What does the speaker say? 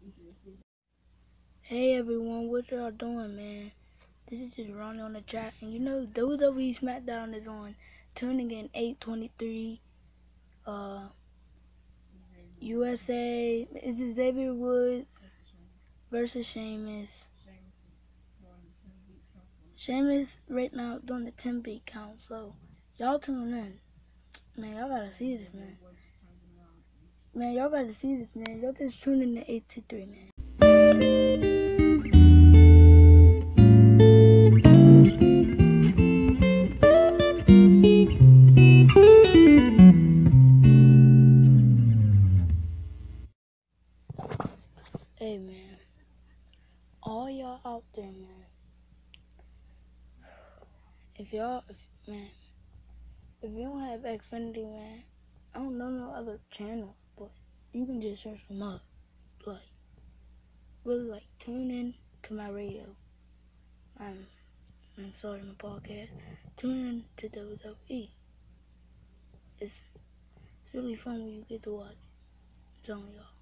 Hey everyone, what y'all doing, man? This is just Ronnie on the chat, and you know WWE SmackDown is on. Tuning in 8:23. USA is Xavier Woods versus Sheamus. Sheamus right now doing the 10 beat count, so y'all tune in. Man, y'all gotta see this, man. Man, y'all gotta see this, man. Y'all just tune in to 823, man. Hey, man. All y'all out there, man. If you don't have Xfinity, man, I don't know no other channel, but you can just search them up. Like, really, like, tune in to my radio. I'm sorry, my podcast. Tune in to WWE. It's really fun when you get to watch. I'm telling y'all.